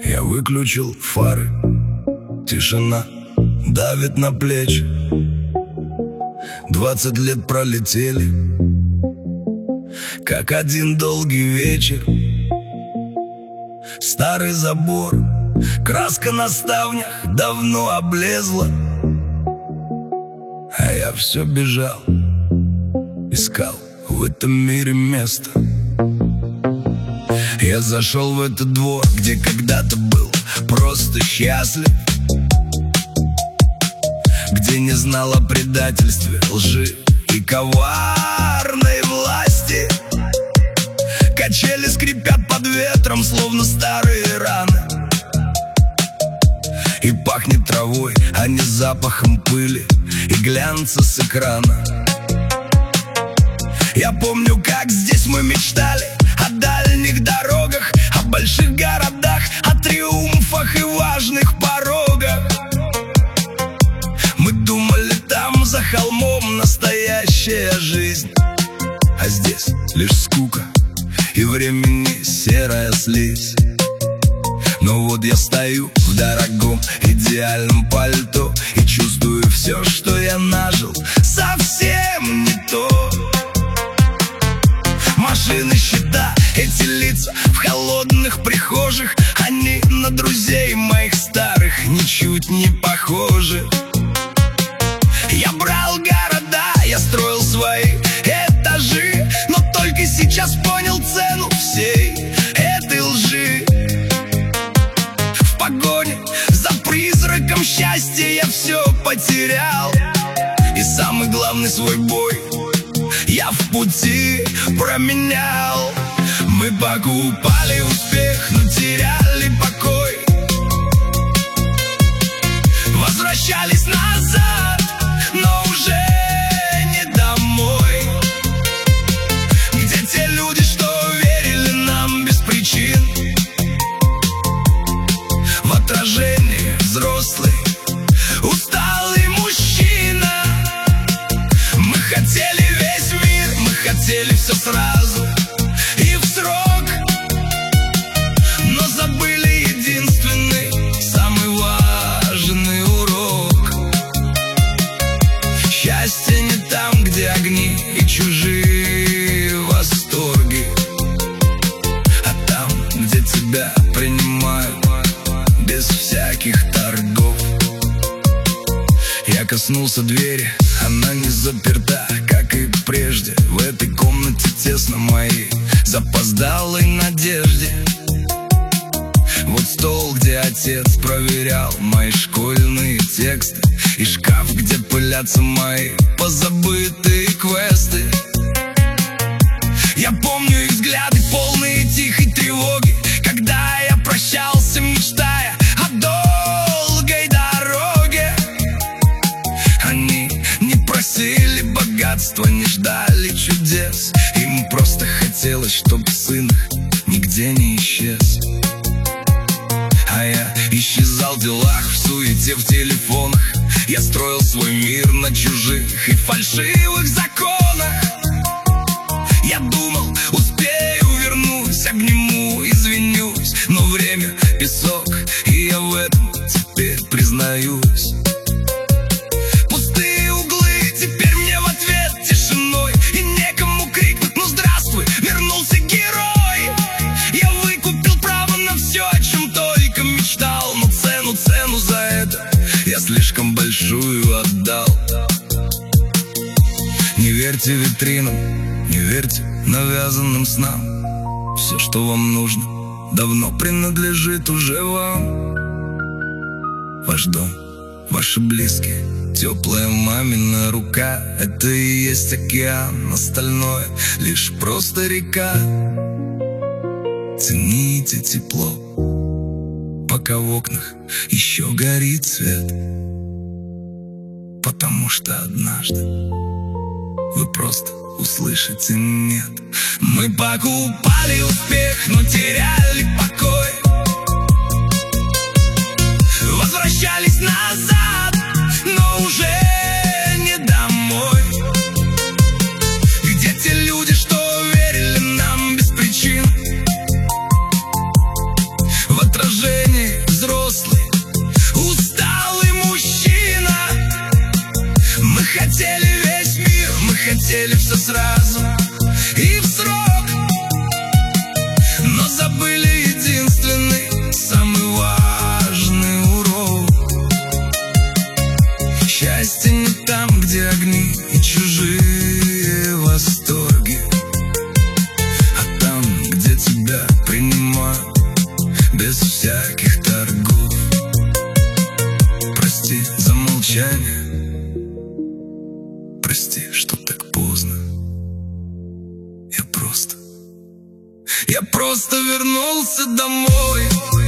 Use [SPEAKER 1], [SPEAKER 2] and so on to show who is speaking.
[SPEAKER 1] Я выключил фары, тишина давит на плечи. 20 лет пролетели, как один долгий вечер. Старый забор, краска на ставнях давно облезла, а я все бежал, искал в этом мире место. Я зашел в этот двор, где когда-то был просто счастлив, где не знал о предательстве, лжи и коварной власти. Качели скрипят под ветром, словно старые раны, и пахнет травой, а не запахом пыли и глянца с экрана. Я помню, как здесь мы мечтали о дальних дорогах, о больших городах, о триумфах и важных порогах. Мы думали, там за холмом настоящая жизнь, а здесь лишь скука и времени серая слизь. Но вот я стою в дорогом идеальном пальто и чувствую, все, что я нажил, совсем не то. Машины, счета, эти лица в холодных прихожих, они на друзей моих старых ничуть не похожи. Я брал города, я строил свои этажи, но только сейчас понял цену всей этой лжи. В погоне за призраком счастья я все потерял, и самый главный свой бой я в пути променял. Мы покупали успех, но теряли покой, возвращались назад, но уже не домой. Где те люди, что верили нам без причин? В отражении взрослый, усталый мужчина. Мы хотели весь мир, мы хотели все сразу и в срок, но забыли единственный, самый важный урок. Счастье не там, где огни и чужие восторги, а там, где тебя принимают без всяких торгов. Я коснулся двери, она не заперта, как и прежде. В этой комнате тесно моей запоздалой надежде. Вот стол, где отец проверял мои школьные тексты, и шкаф, где пылятся мои позабытые квесты. Я помню их взгляды, полные тихой тревоги, когда я прощался, мечтая о долгой дороге. Они не просили богатства, не ждали чудес, им просто хотелось, чтоб сын их нигде не исчез. А я исчезал в делах, в суете, в телефонах. Я строил свой мир на чужих и фальшивых законах. Я думал, успею, вернусь, обниму, извинюсь, но время — песок, и я в этом теперь признаюсь. Пустые углы теперь мне в ответ тишиной, и некому крикнуть: ну здравствуй, вернулся герой. Я выкупил право на все, о чем только мечтал, но цену за это я слишком большую отдал. Не верьте витринам, не верьте навязанным снам. Все, что вам нужно, давно принадлежит уже вам. Ваш дом, ваши близкие, теплая мамина рука — это и есть океан, остальное лишь просто река. Цените тепло, пока в окнах еще горит свет, потому что однажды вы просто услышите «нет». Мы покупали успех, но теряли покой, возвращались назад, но уже не домой. Где те люди, что верили нам без причин? В отражении хотели все сразу и в срок, но забыли единственный, самый важный урок. Счастье не там, где огни и чужие восторги, а там, где тебя принимают без всяких торгов. Прости за молчание, прости, что так поздно. Я просто вернулся домой.